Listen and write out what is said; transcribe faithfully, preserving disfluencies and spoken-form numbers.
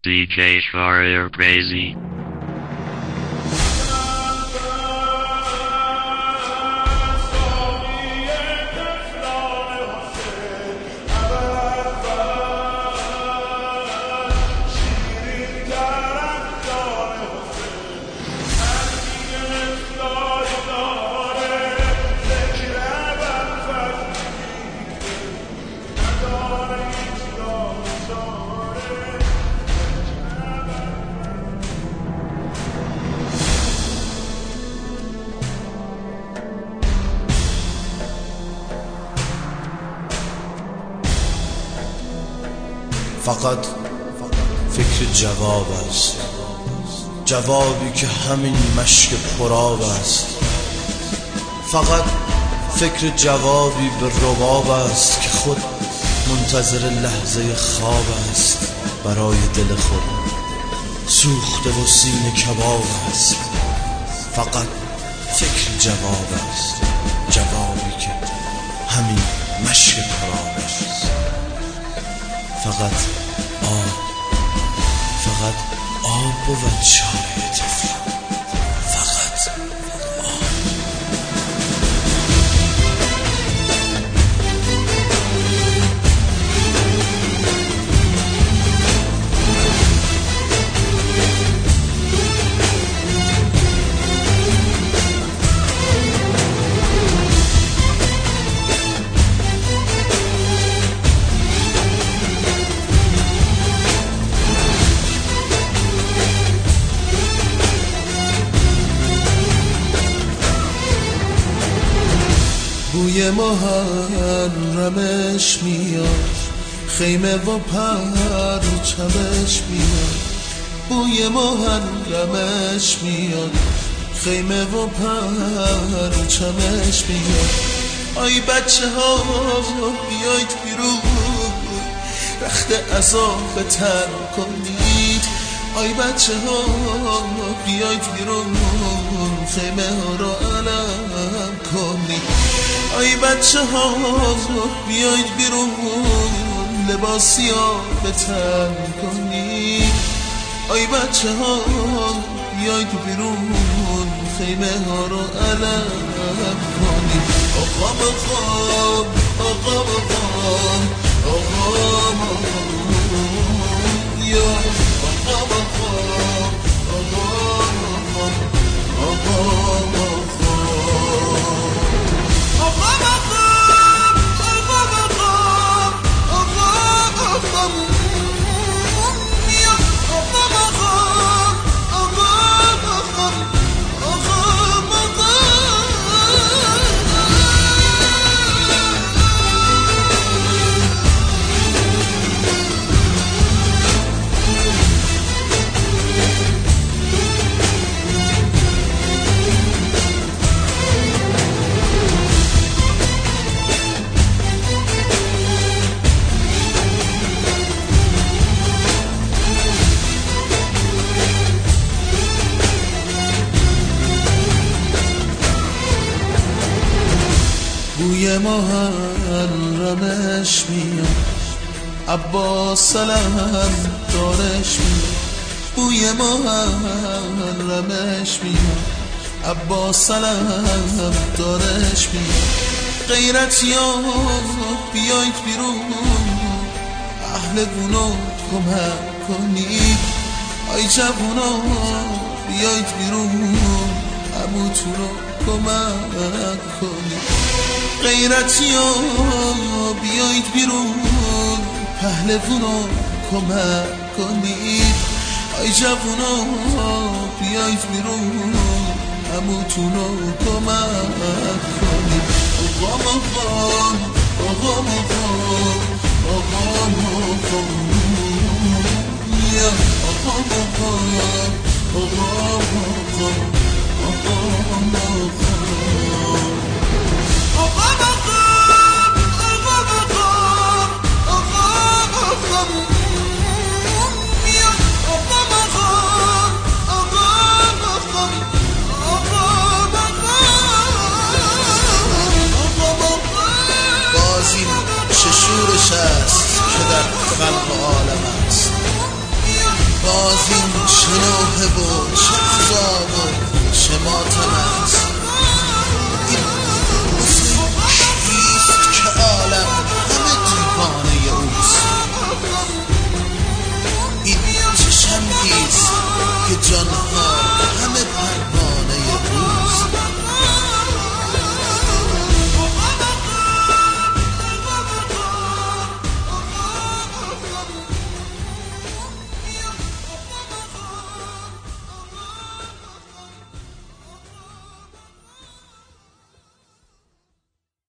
دی جی Shahryar Crazy. فقط فکر جواب است، جوابی که همین مشک پرآب است. فقط فکر جوابی به رباب است که خود منتظر لحظه خواب است. برای دل خود سوخته و سینه کباب است. فقط فکر جواب است، جوابی که همین مشک پرآب است. فقط آب، فقط آب بود چاره طفلان، فقط آب. بوی محرمش میاد، خیمه و پرچمش میاد. بوی محرمش میاد، خیمه و پرچمش میاد. آی بچه ها بیایید بیرون، رخت عذاب تر کنید. آی بچه ها بیایید بیرون، خیمه ها را علم کنید. آی بچه ها بیایید بیرون، لباسی ها به تن کنید. آی بچه ها بیایید بیرون، خیمه ها رو علم کنید. آقا مقام، آقا مقام، آقا مقام، یا آقا مقام، آقا مقام، آقا مقام. بوی محرمش میاد، عباس سلام دارش میاد. بوی محرمش میاد، عباس سلام دارش میاد. غیرتیان بیایید بیرون، اهل گناه کمک کنید. آی جوونا بیایید بیرون، عموتون رو کمک کنید. غیرتیان بیایید بیرون، پهلوونا کمک کنید. آی جوونا بیایید بیرون، عموتون رو کمک کنید. آقا مقام، آقا مقام، آقا مقام، یا آقا مقام، آقا مقام، آقا مقام. بازی چه شورش است که در خلق گناه و چه عذاب و چه ماتم